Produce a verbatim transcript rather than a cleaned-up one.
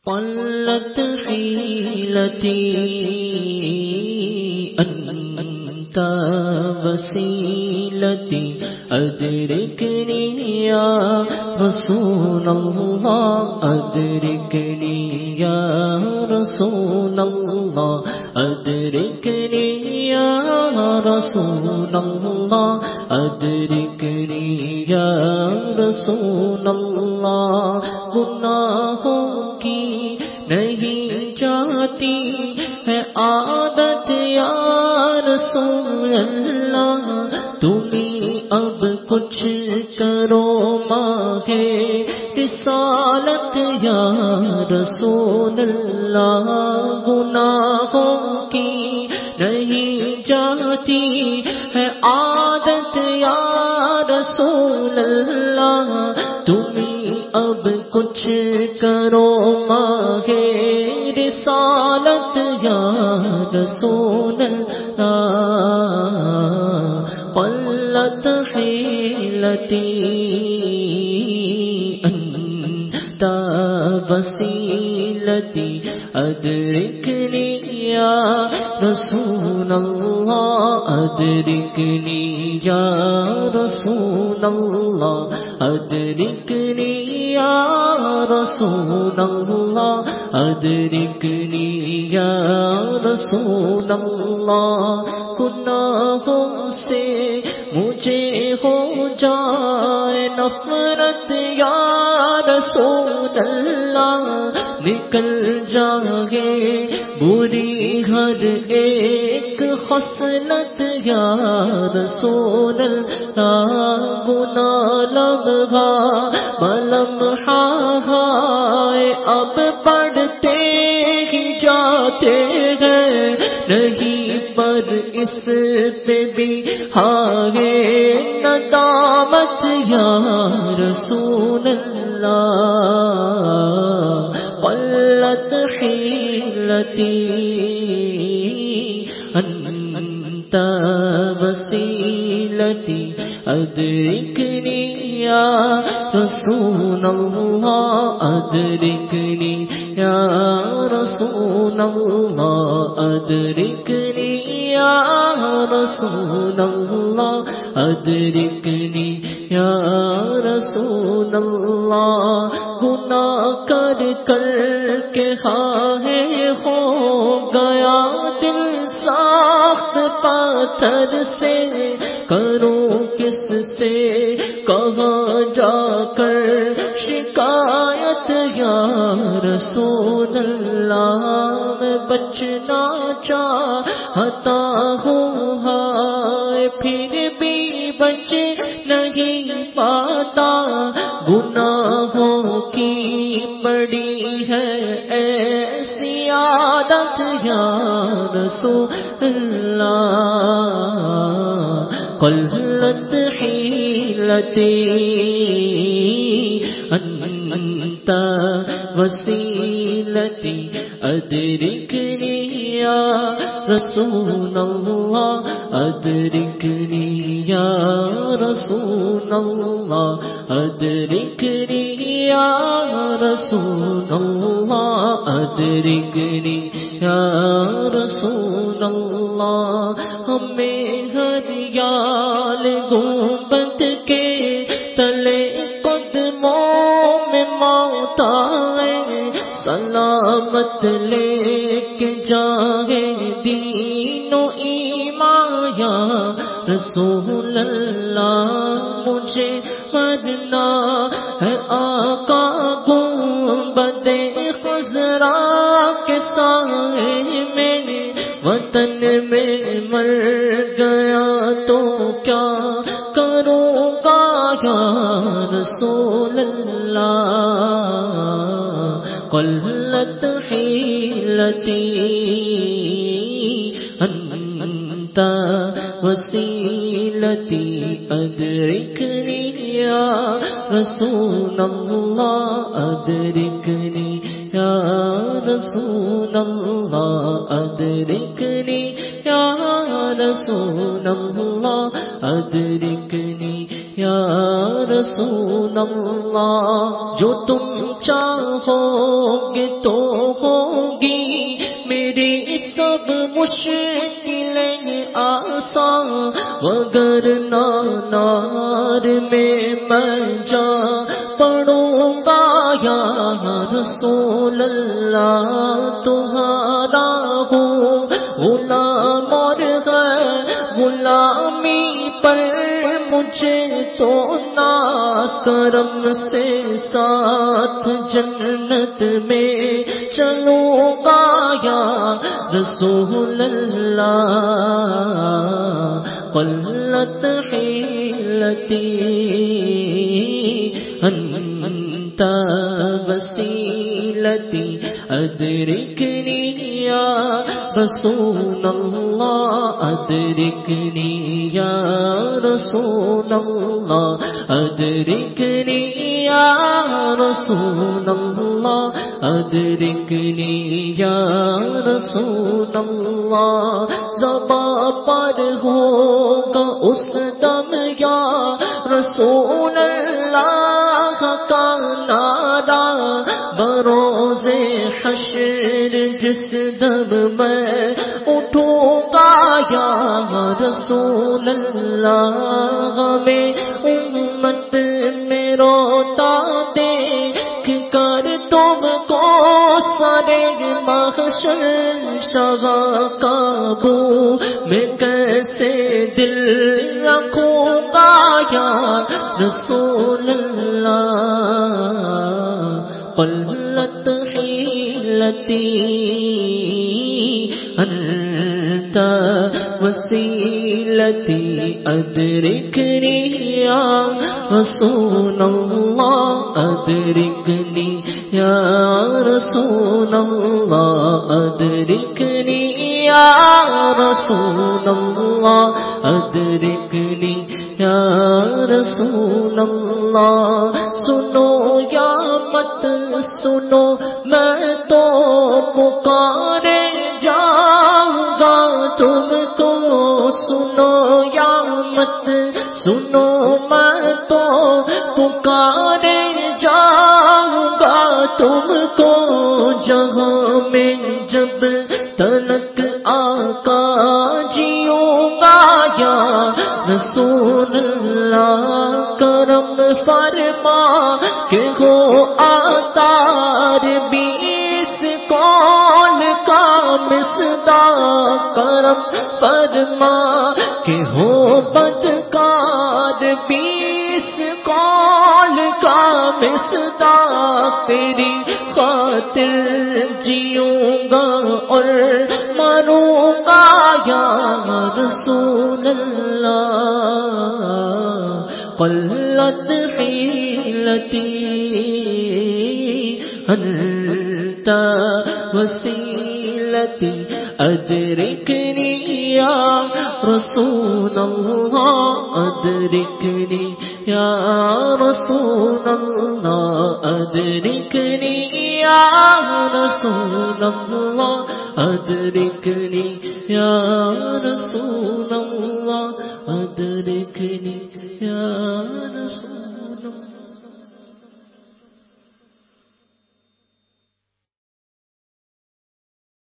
قلت حيلتي أنت وسيلتي أدركني يا رسول الله أدركني يا رسول الله أدركني يا رسول الله أدركني يا رسول الله گناہوں کی نہیں جاتی ہے عادت یا رسول اللہ تمہیں اب کچھ کرو مانگے رسالت یا رسول اللہ گناہوں کی نہیں جاتی ہے عادت یا رسول اللہ تمہیں اب کچھ کرو مانگے رسالت یا رسول اللہ قلت حیلتی انت وسیلتی ادرکنی یا رسول اللہ ادرکنی یا رسول اللہ ادرکنی یا رسول اللہ ادرکنی یا رسول اللہ گناہوں سے مجھے ہو جائے نفرت یا رسول اللہ نکل جائے بری ہر ایک خصلت یا رسول اللہ گناہ لمحہ بلمحہ ہے اب بڑھتے ہی جاتے ہیں نہیں پر اس پہ بھی آگے ندامت یا رسول اللہ قلت حیلتی انت وسیلتی ادرکنی یا رسول اللہ ادرکنی یا رسول اللہ ادرکنی یا رسول اللہ ادرکنی یا رسول اللہ گناہ کر کر کے ہائے ہو گیا دل ساخت پتھر سے کروں کس سے کہاں جا کر شکایت یا رسول اللہ میں بچنا چاہتا ہوں ہائے پھر بھی بچ نہیں پاتا گناہوں کی پڑی ہے ایسی عادت یا رسول اللہ قلت حیلتی انت وسیلتی ادرکنی یا رسول اللہ ادرکنی یا رسول اللہ ادرکنی یا رسول اللہ ادرکنی یا رسول اللہ ہمیں ہر یال گنبد کے تلے قدموں میں موت آئے سلامت لے کے جائے دین و ایمان یا رسول اللہ مجھے مرنا ہے آقا گنبد خضرا کے سائے میں وطن میں مر گیا تو کیا کروں گا یا رسول اللہ قلت حیلتی انت وسیلتی ادرکنی یا رسول اللہ ادرکنی یا رسول اللہ ادرکنی یا رسول اللہ ادرکنی یا رسول اللہ. جو تم چاہو گے تو ہوگی میری سب مشکلیں آسان. وگرنہ نار میں میں جا پڑوں گا یا رسول اللہ. تمہارا ہوں غلام اور غلامی پر مجھے تو ناز کرم سے ساتھ جنت میں چلوں گا یا رسول اللہ. قلت حیلتی انت وسیلتی ادرکنی یا رسول اللہ. ادرکنی یا رسول اللہ. ادرکنی یا رسول اللہ. ادرکنی یا رسول اللہ. زباں پر ہوگا اس دم یا رسول اللہ کا نعرہ. بروز حشر جس دم میں اٹھوں گا یا رسول اللہ. ہمیں امت میں روتا دیکھ کر تم کو سارے محشر شاہ قابو میں کیسے دل رکھوں گا یا رسول اللہ. قلت حیلتی انت وسیلتی ادرکنی یا رسول اللہ. ادرکنی یا رسول اللہ. ادرکنی یا رسول اللہ. ادرکنی یا رسول اللہ. سنو یا مت سنو میں تو پکارے جاؤں گا تم کو. سنو یا مت سنو میں تو پکارے جاؤں گا تم کو. جہاں میں جب تلک آقا جیوں گا یا رسول اللہ. کرم فرما کہ ہو آتار بیس کون کا مصداق. کرم فرما کہ ہو بدکار بیس کون کا مصداق. تیری خاطر جیوں گا اور مروں گا یا رسول اللہ. قلت حیلتی انت وسیلتی ادرکنی یا رسول اللہ. ادرکنی یا رسول اللہ. ادرکنی یا رسول اللہ. ادرکنی یا رسول اللہ. ادرکنی